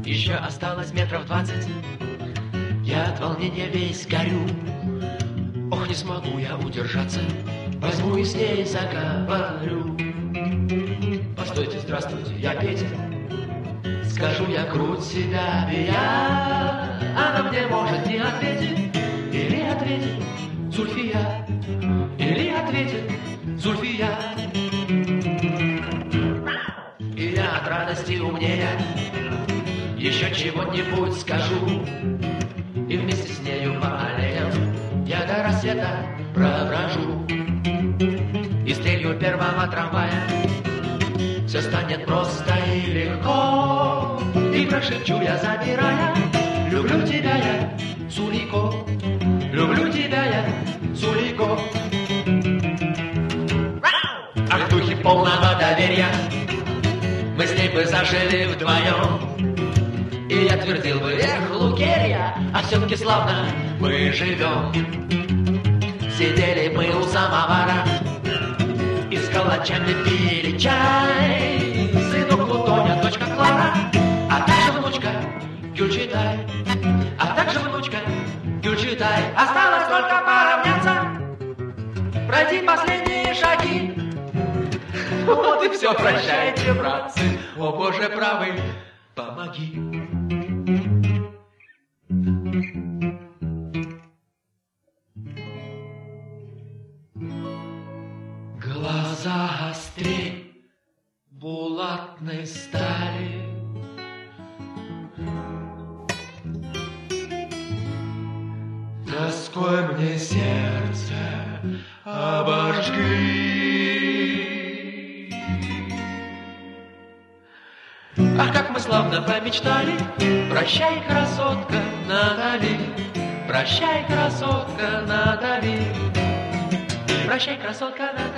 Еще осталось метров 20. Я от волнения весь горю. Ох, не смогу я удержаться. Возьму и с ней заговорю. Постойте, здравствуйте, я Петя. Скажу я, круть себя, я. Она мне может не ответить. Или ответит Зульфия. Или ответит Зульфия. И я от радости умнее еще чего-нибудь скажу. И вместе с нею по аллеям я до рассвета проброжу. И стрелью первого трамвая все станет просто и легко. И прошепчу я, забирая: люблю тебя я, Сулико. Люблю тебя я, Сулико. А в духе полного доверия мы с ней бы зажили вдвоем. И я твердил бы: эх, Лукерья, а все-таки славно мы живем. Сидели мы у самовара и с калачами пили чай. Сынок Лутоня, дочка Клара, а также внучка Гюльчатай. А также внучка Гюльчатай. Осталось только поравняться, пройти последние шаги. Вот и все, прощайте, братцы. О, Боже правый, помоги. Глаза острей булатной стали, тоской мне сердце обожгли. Ах, как мы славно помечтали. Прощай, красотка, Натали. Прощай, красотка, Натали. Прощай, красотка, Натали.